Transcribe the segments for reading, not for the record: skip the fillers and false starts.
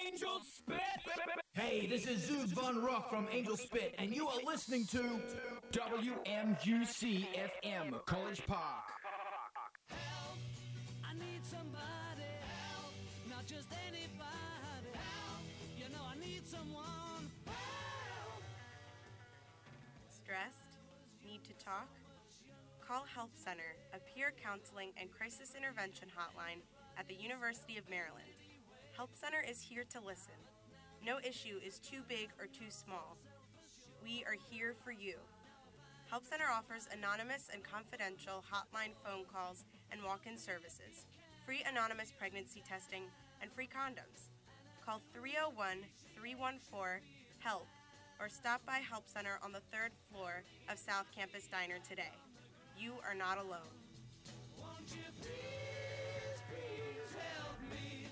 Angel Spit! Hey, this is Zeus Von Rock from Angel Spit, and you are listening to WMUC FM, College Park. Help! I need somebody. Help! Not just anybody. Help! You know I need someone. Help! Stressed? Need to talk? Call Help Center, a peer counseling and crisis intervention hotline at the University of Maryland. Help Center is here to listen. No issue is too big or too small. We are here for you. Help Center offers anonymous and confidential hotline phone calls and walk-in services, free anonymous pregnancy testing, and free condoms. Call 301-314-HELP or stop by Help Center on the 3rd floor of South Campus Diner today. You are not alone. Won't you please, please help me?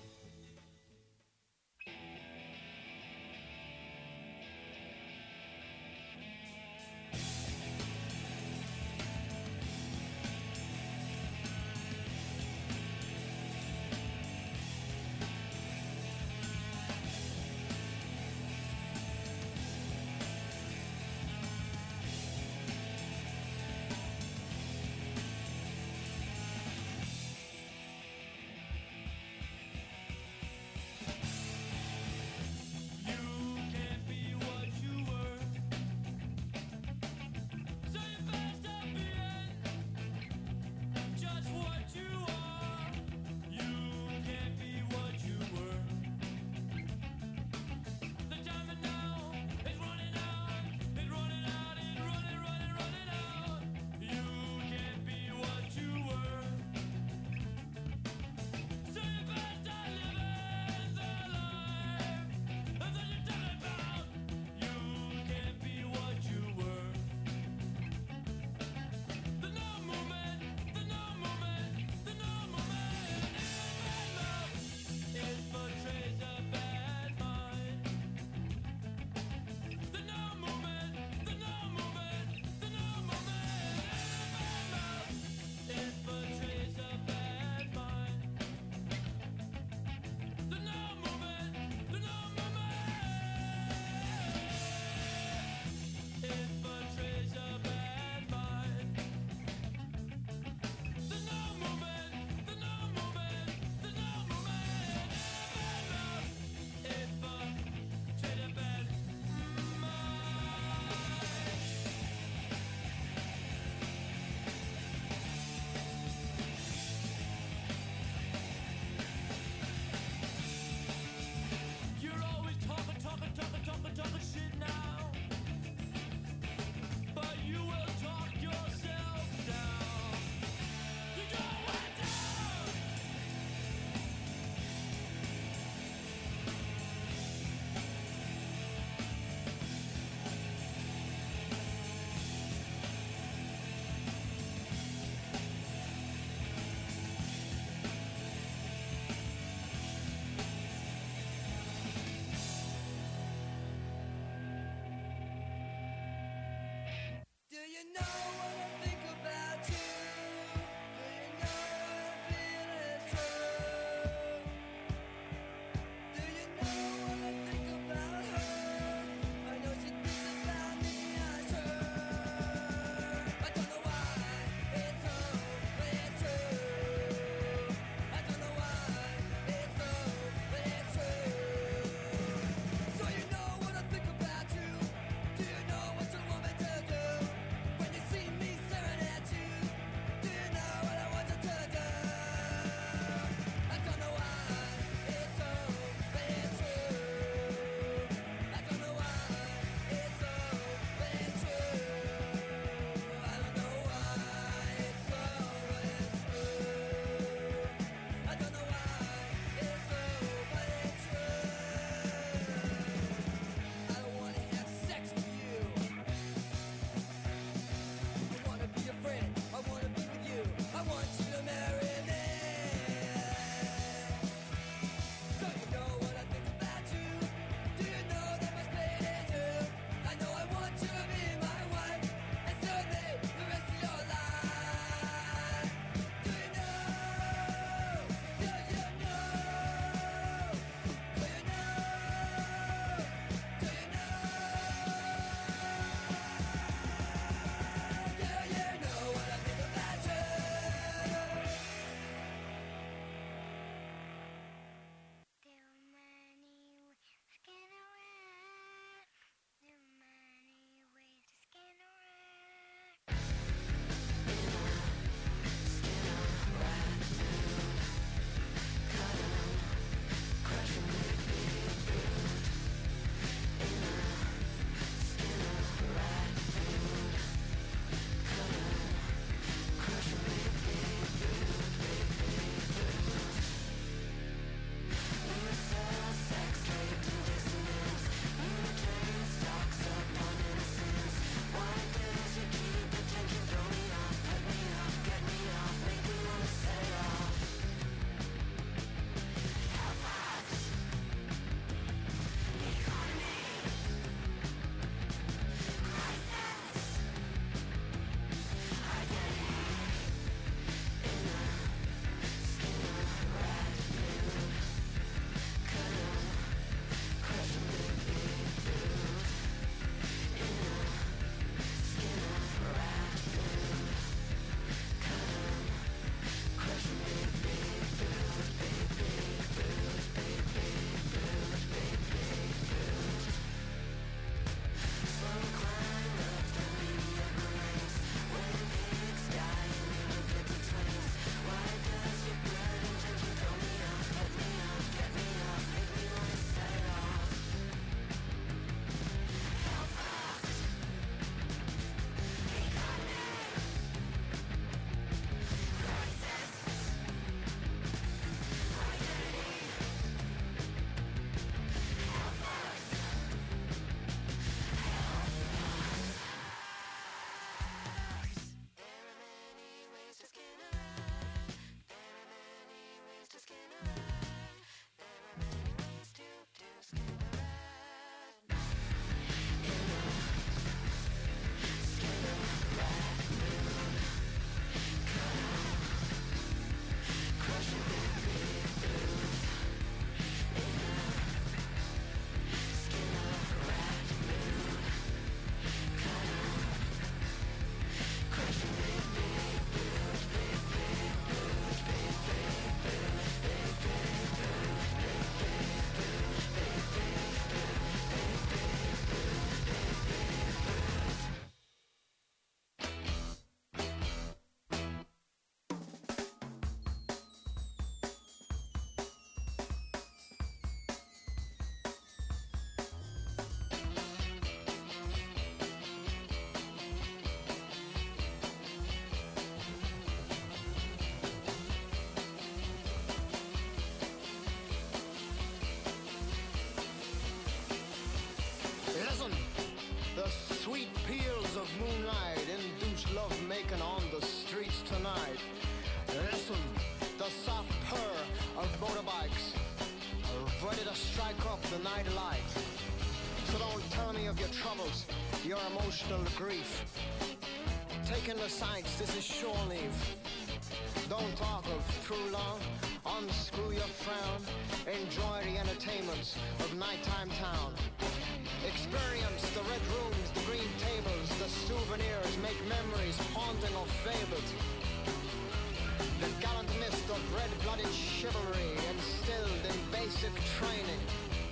the night light. So don't tell me of your troubles, your emotional grief. Take in the sights, this is shore leave. Don't talk of true love, unscrew your frown. Enjoy the entertainments of nighttime town. Experience the red rooms, the green tables, the souvenirs, make memories haunting or fabled. The gallant mist of red-blooded chivalry instilled in basic training.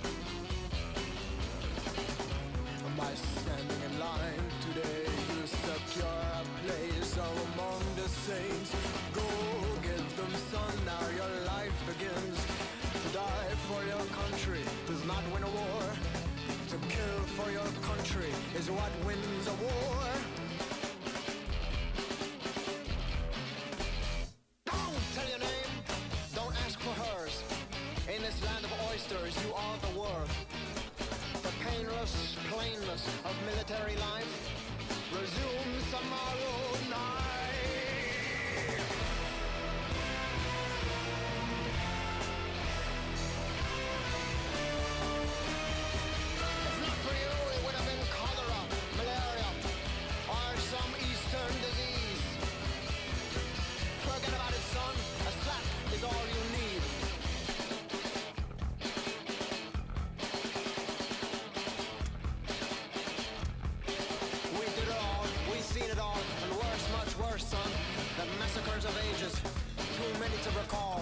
By standing in line today, you secure a place among the saints. Go get them, son, now your life begins. To die for your country does not win a war. To kill for your country is what wins a war. Don't tell your name, don't ask for hers. In this land of oysters, you are the worth. The painless plainness of military life resumes tomorrow night. If not for you, it would have been cholera, malaria, or some eastern disease. Forget about it, son. A slap is all you need. Seen it all, and worse, much worse, son. The massacres of ages, too many to recall.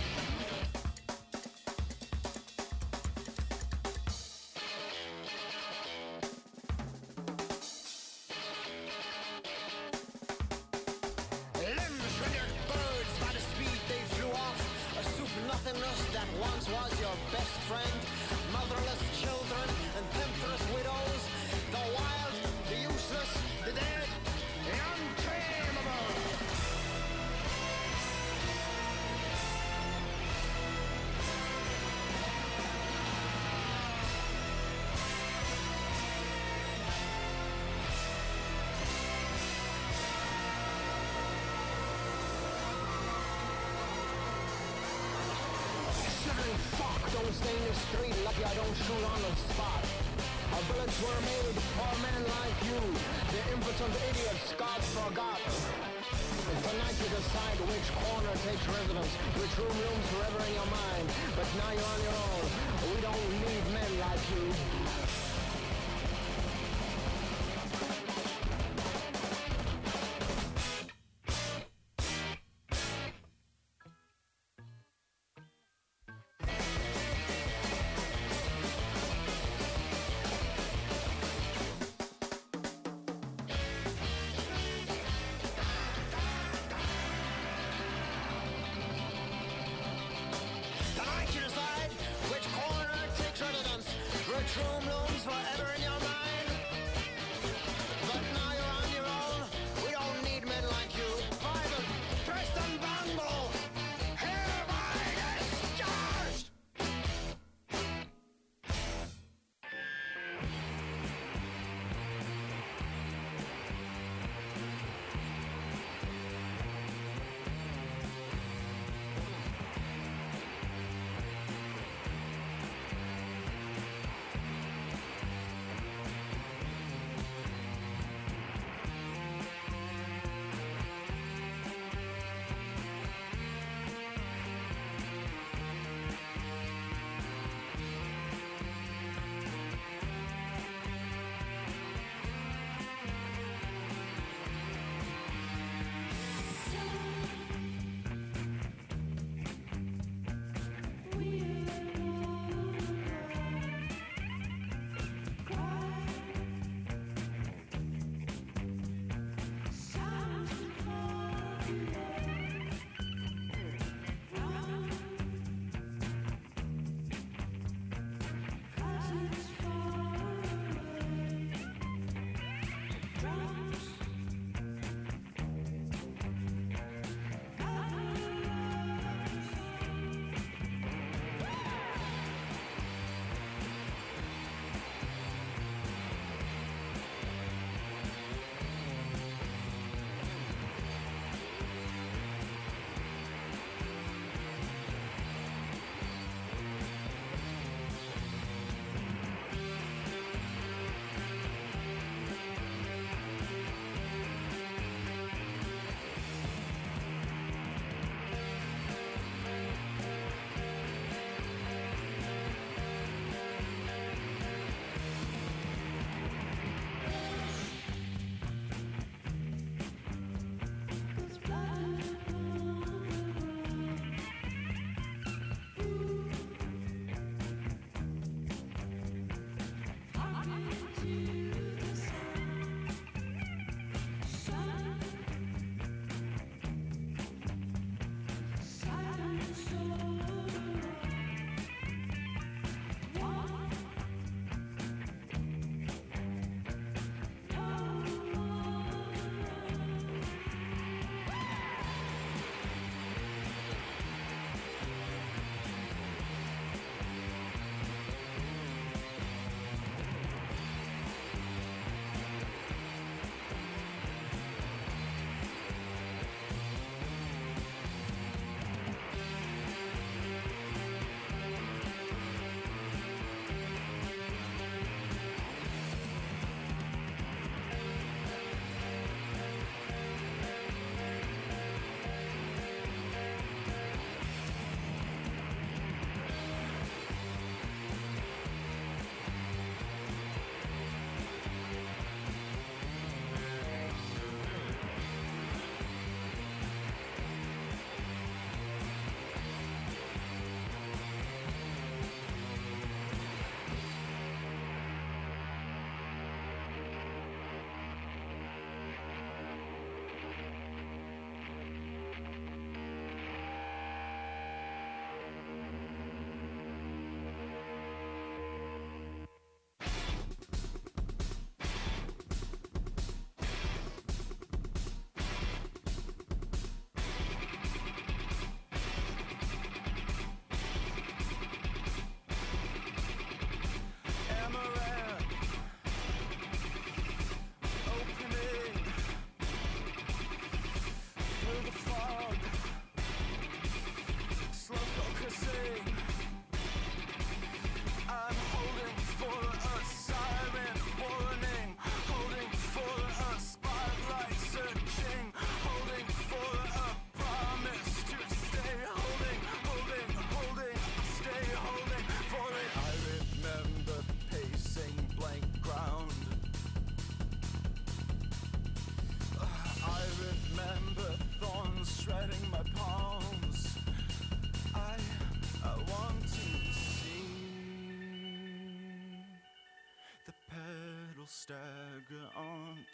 Limbs rendered birds by the speed they flew off. A soup nothingness that once was your best friend. Motherless children and temptress widows. The wild, the useless, the dead, the untamable. Shivering fuck, don't stay in the street, lucky I don't shoot on the spot. Our bullets were made for men like you, the impotent idiots God forgot. Tonight you decide which corner takes residence, which room looms forever in your mind. But now you're on your own. We don't need men like you. Which room looms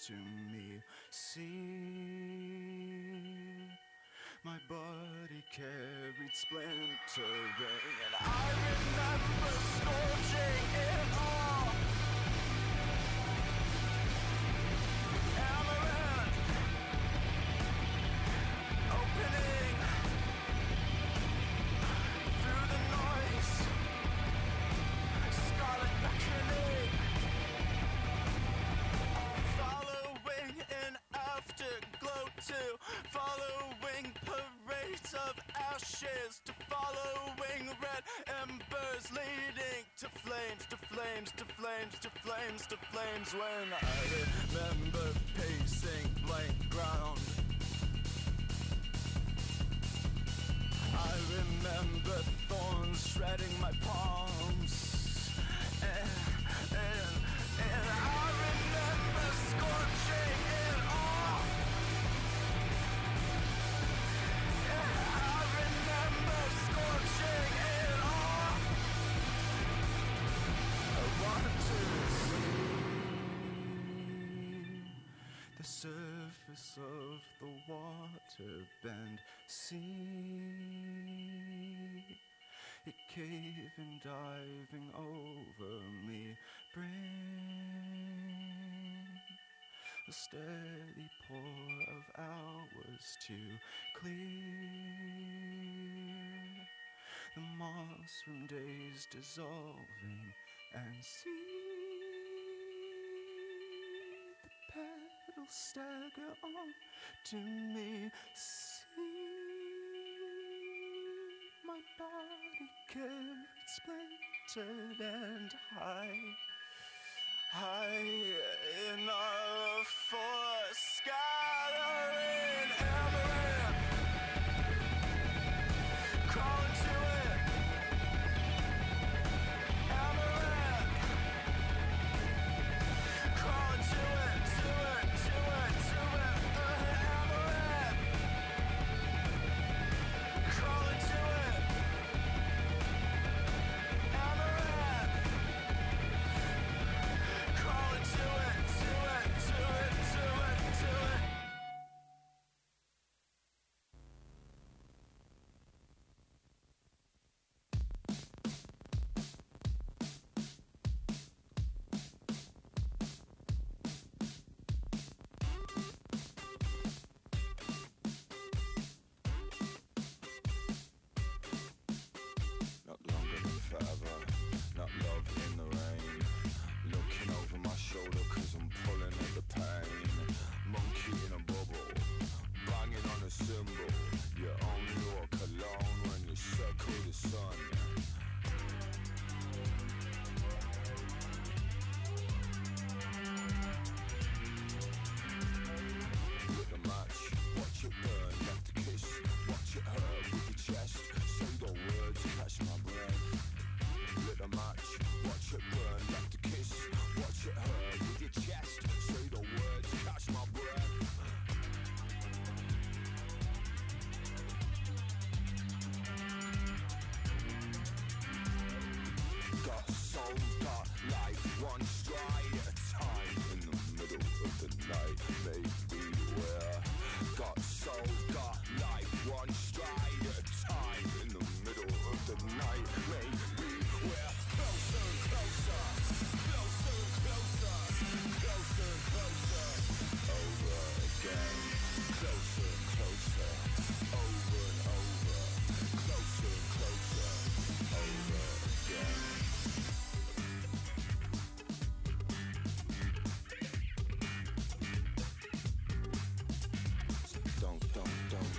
to me. See, my body carried splintering, and I remember scorching it all. Amaranth, opening through the noise, scarlet beckoning, following an afterglow to following parades of ashes, to following red embers leading to flames, to flames, to flames, to flames, to flames. When I remember pacing blank ground, I remember thorns shredding my palms, and I remember scorching it all. I remember scorching it all. I want to see the surface of the water bend, see it caving, diving over me, bring a steady pour of hours to clear the moss from days dissolving, and see the petals stagger on to me. See my body carried splintered and high enough for scattering amaranth. Crawling to it, amaranth. Crawling to it, to it, to it, to it, amaranth. Crawling to it, amaranth. Crawling to it, to it, to it, to it, to it. Not longer than forever, not love in the rain. Looking over my shoulder cause I'm pulling at the pain. Monkey in a bubble, banging on a cymbal. You only walk alone when you circle the sun. Lit the match, watch it burn, left a kiss, watch it hurt with your chest. Say the words, catch my breath. Lit a match, watch it burn, left a kiss, watch it hurt with your chest. Say the words, catch my breath. Got soul, got life, one stride at a time. In the middle of the night, maybe we're got soul, got life, one stride at a time. In the middle of the night, maybe we're closer and closer, closer and closer, closer and closer, over again, closer and closer, over and over, closer and closer, over again. So don't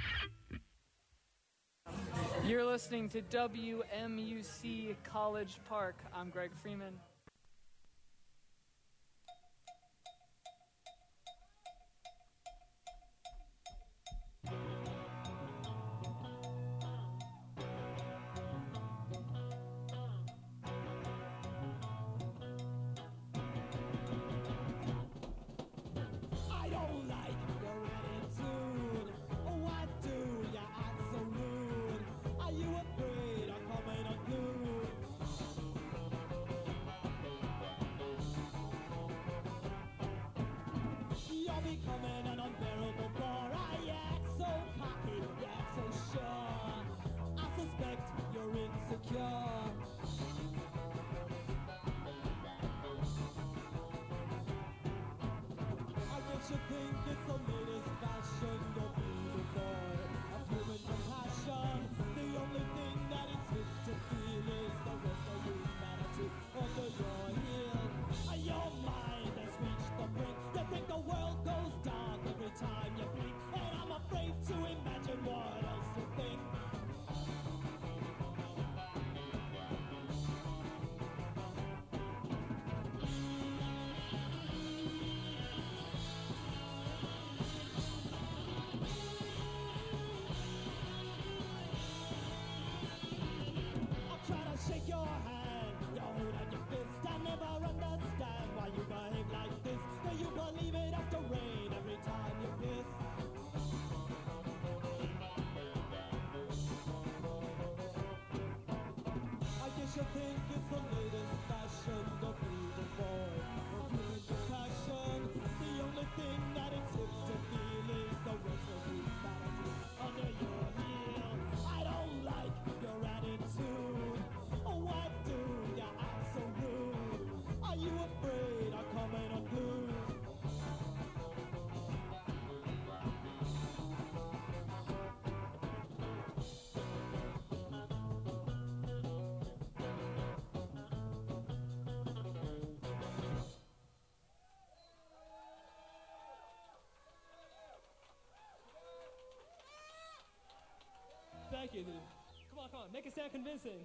You're listening to WMUC College Park. I'm Greg Freeman. I don't like your attitude. Why do you act so rude? Are you afraid of coming unglued? You're becoming an unbearable bore. I act so cocky, you act so sure. I suspect you're insecure. I guess you think it's the latest fashion. You're beautiful, a human compassion. The only thing that it's fit to feel is the rest of humanity under your heel. Your mind has reached the brink. You think the world goes dark every time you blink, and I'm afraid to imagine what else you think. I'll try to shake your hand, you hold out your fist. I never understand why you behave like this. Do you believe it has to rain every time you piss? I guess you think it's the latest fashion, the freedom boy, or human compassion. The only thing that it's hip to feel is the rest of humanity under your heel. I don't like your attitude. Why do you act so rude? Are you afraid of coming unglued? Thank you, dude. Come on, make it sound convincing.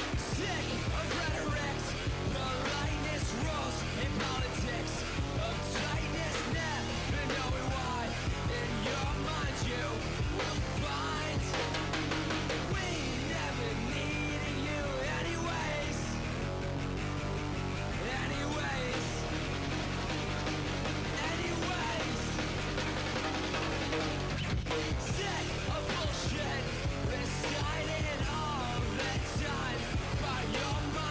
Decided all the time by your mind.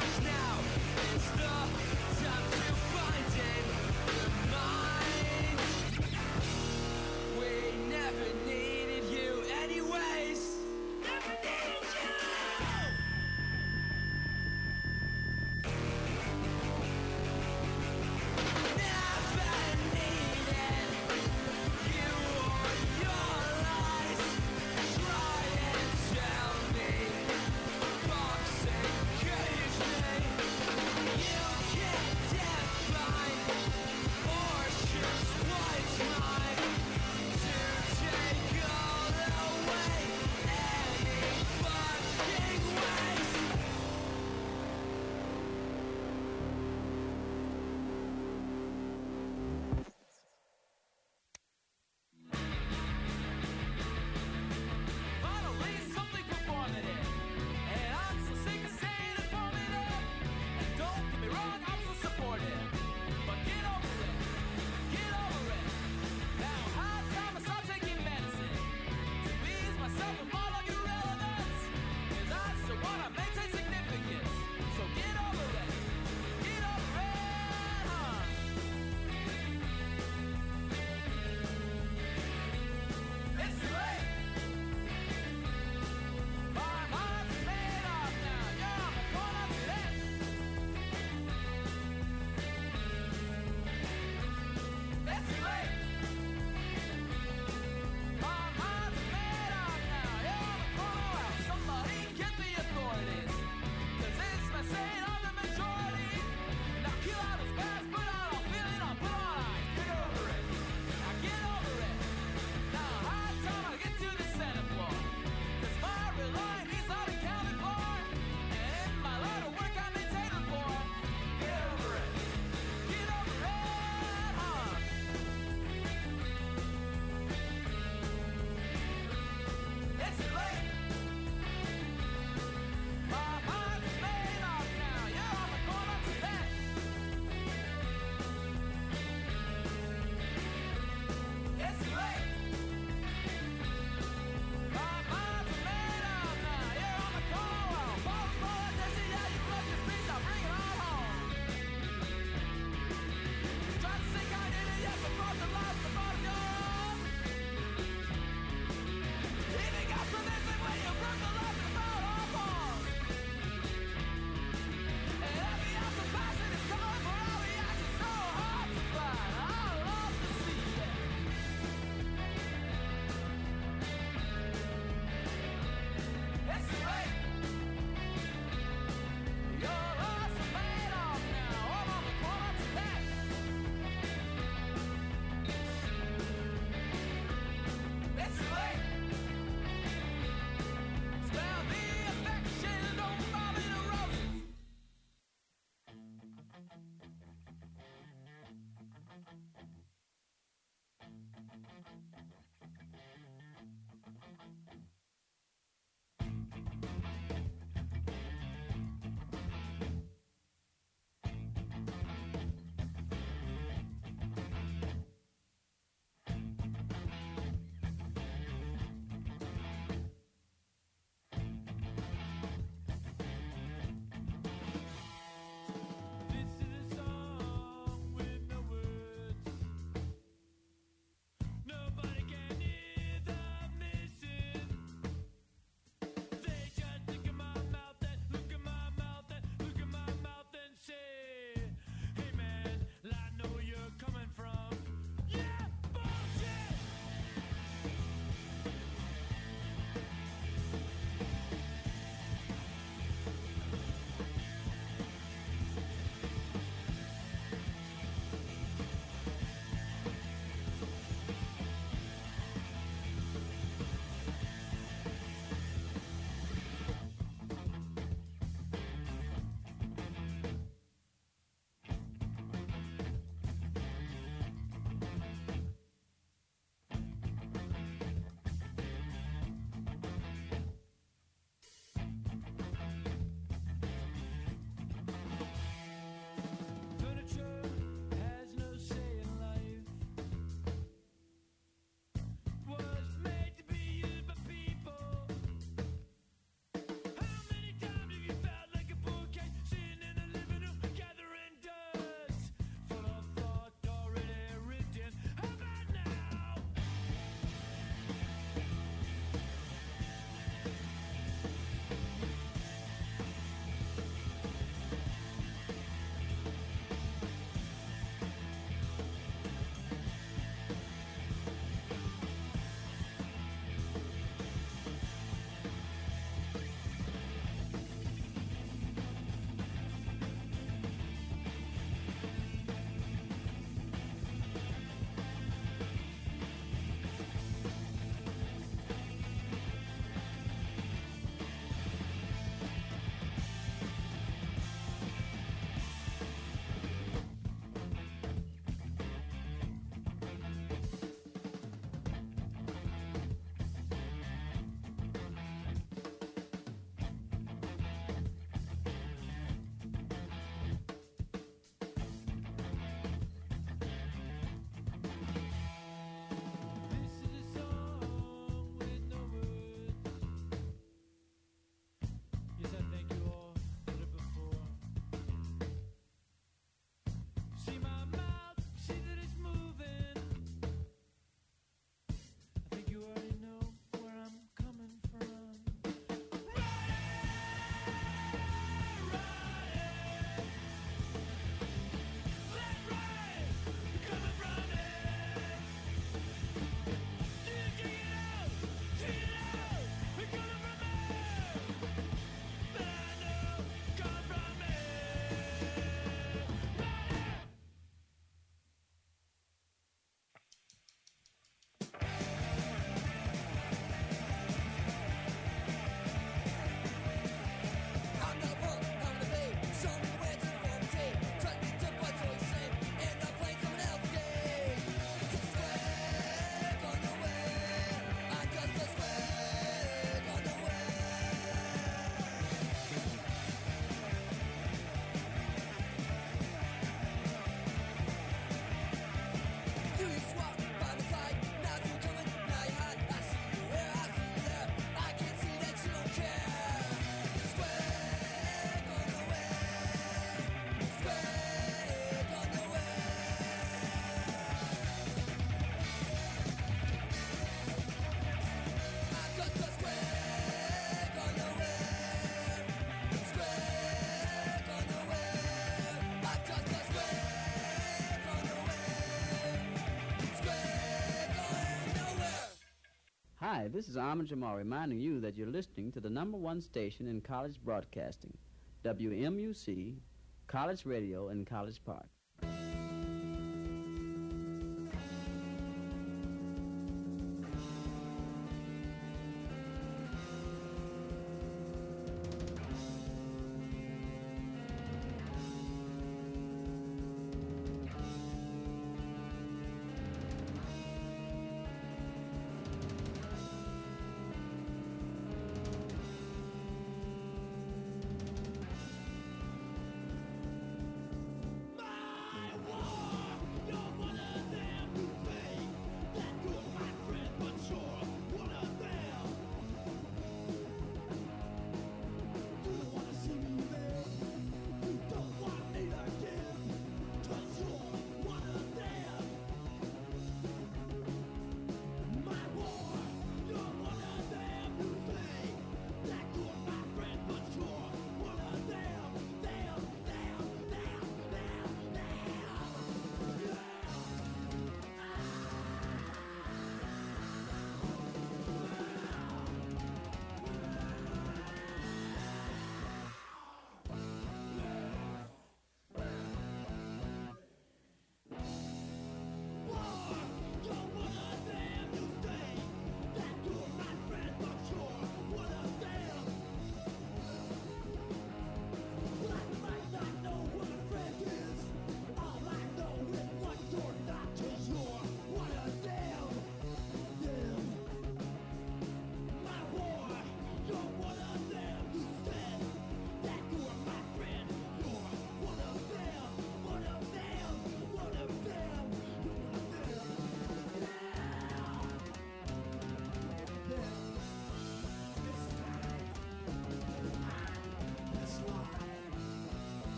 Hi, this is Ahmed Jamal reminding you that you're listening to the number one station in college broadcasting, WMUC, College Radio in College Park.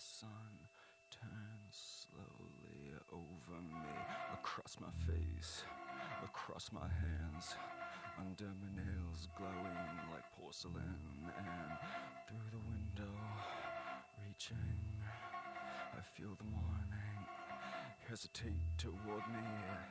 sun turns slowly over me, across my face, across my hands, under my nails glowing like porcelain, and through the window, reaching, I feel the morning hesitate toward me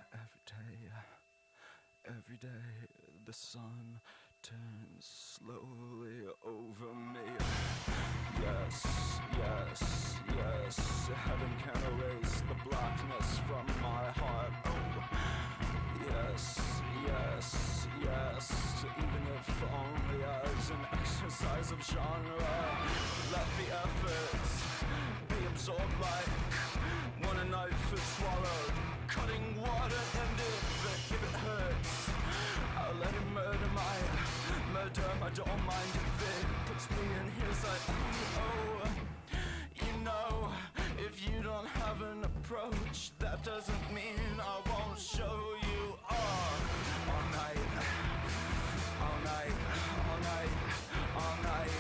every day, the sun turns slowly over me. Yes, yes, yes, heaven can erase the blackness from my heart. Oh, yes, yes, yes, even if only as an exercise of genre. Let the efforts be absorbed like when a knife is swallowed, cutting water, and if it hurts, I'll let him murder my I don't mind if it puts me in his sight. Oh, you know, if you don't have an approach, that doesn't mean I won't show you all night, all night, all night, all night,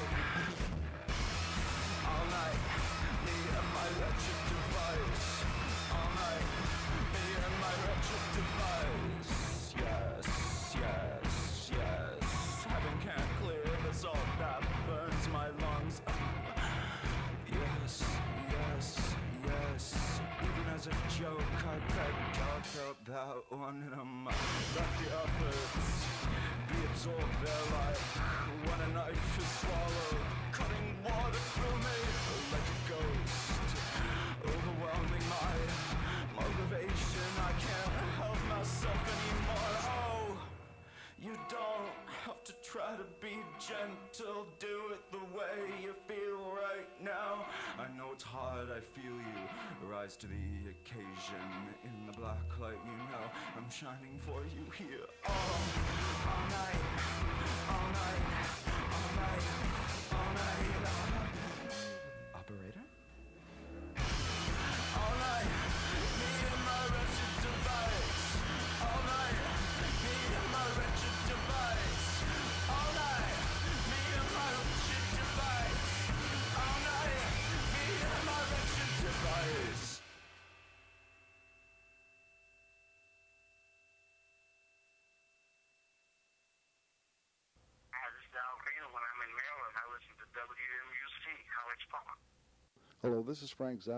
all night, me and my wretched device, all night, me and my wretched device. Yes, yes, yes, heaven can't clear the salt that burns my lungs. Yes, yes, yes, even as a joke I begged, I felt that one in a mouth. Let the efforts be absorbed there like when a knife is swallowed, cutting water through me like a ghost, overwhelming my motivation. I can't help myself anymore. Oh, you don't have to try to be gentle, do it the way you feel right now. I know it's hard, I feel you rise to the occasion. In the black light, you know I'm shining for you here. All night, all night, all night, all night, all night. Operator? All night, me and my wretched device. All night, me and my wretched device. All night, me and my wretched device. All night, me and my wretched device. Hi, this is Al Green. When I'm in Maryland, I listen to WMUC, College Park. Hello, this is Frank Zappa.